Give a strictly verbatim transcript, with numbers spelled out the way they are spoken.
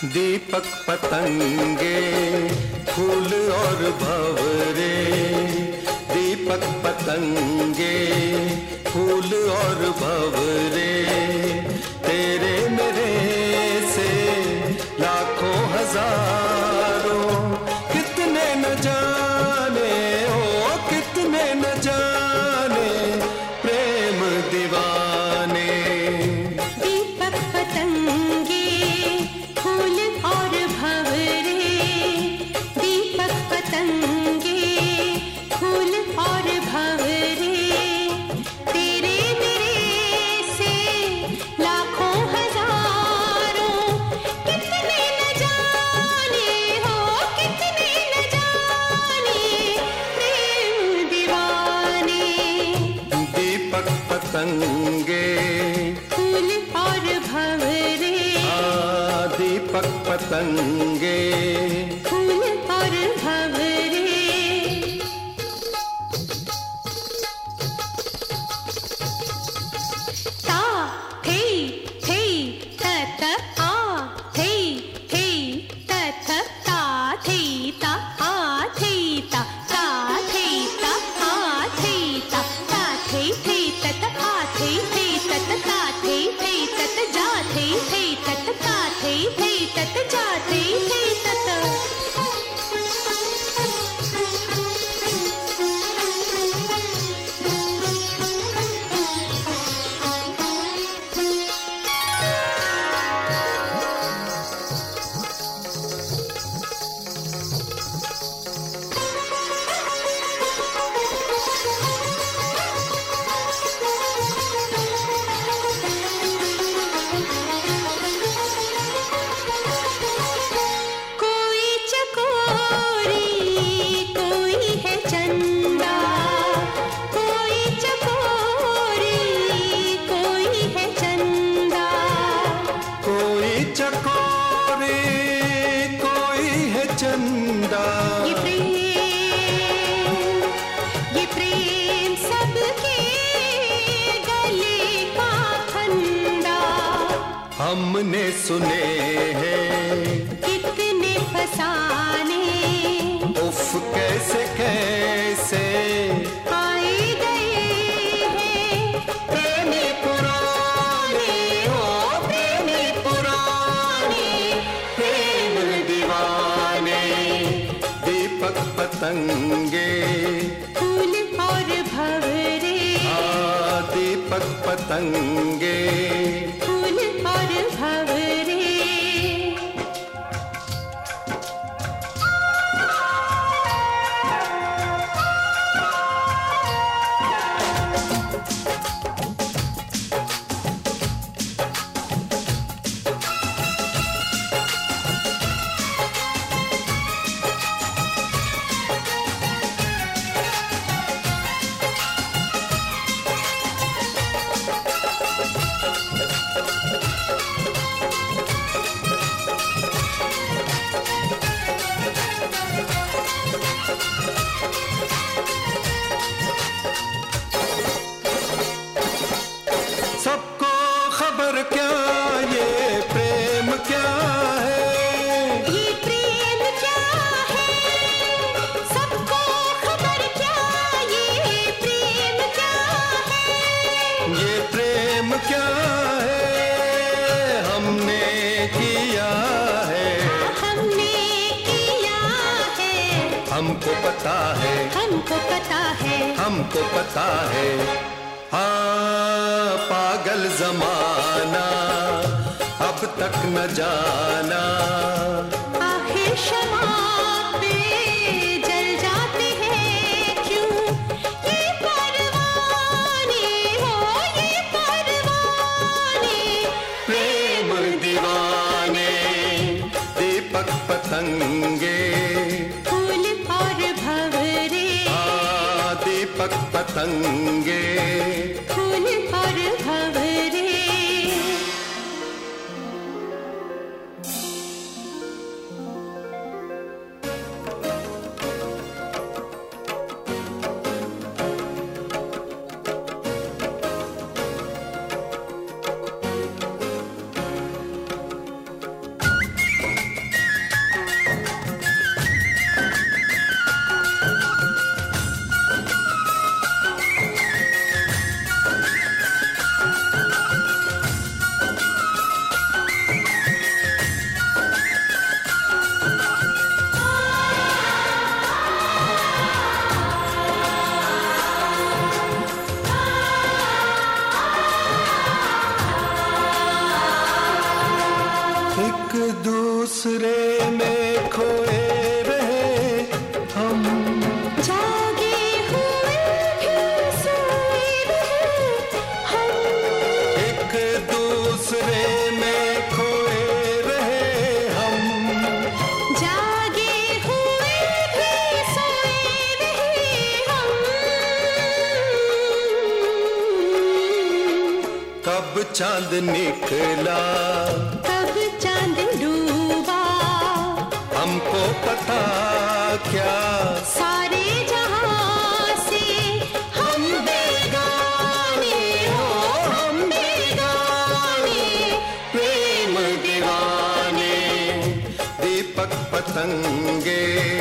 दीपक पतंगे फूल और भंवरे, दीपक पतंगे फूल और भंवरे, तेरे मेरे से लाखों हजारों, कितने न जाने हो कितने न जाने प्रेम दीवाने। दीपक पतंगे फूल और भंवरे, दीपक पतंगे फूल और भंवरे, तेरे मेरे से लाखों हजारों, कितने न जाने हो कितने न जाने प्रेम दीवाने। दीपक पतंगे फूल और भंवरे, आ दीपक पतंगे फूल और भंवरे। ता थे थे तत आ थे थे तत ता थे ता आ थे ता ता थे ता आ थे ता ता थे थे तत आ थे थे तत ता थे थे तत जा थे थे तत ता थे थे तत जा थे थे तत। कोई चकोरी कोई है चंदा, कोई चकोरी कोई है चंदा, कोई चकोरी कोई है चंदा। ये प्रेम ये प्रेम सबके गले का फंदा। हमने सुने हैं कितने फसाने उफ कैसे कैसे आए गए हैं प्रेमी पुराने हो प्रेमी पुराने प्रेम दीवाने। दीपक पतंगे फूल और भंवरे, आ दीपक पतंगे फूल और भंवरे। सबको खबर क्या ये प्रेम क्या है, ये प्रेम क्या है सबको खबर क्या, ये प्रेम क्या है, ये प्रेम क्या है हमने किया है, हमने किया है, हमको पता है हमको पता है, हमको पता है। हाँ पागल जमाना अब तक न जाना, आखिर शमा पे जल जाते हैं क्यों ये परवाने हो ये परवाने प्रेम दीवाने। दीपक पतंगे फूल और भंवरे, आ दीपक पतंगे फूल और भंवरे। चांद निकला, कब चांद डूबा, हमको पता क्या, सारे जहां से हम बेगाने हो, हम बेगाने, प्रेम दीवाने, दीपक पतंगे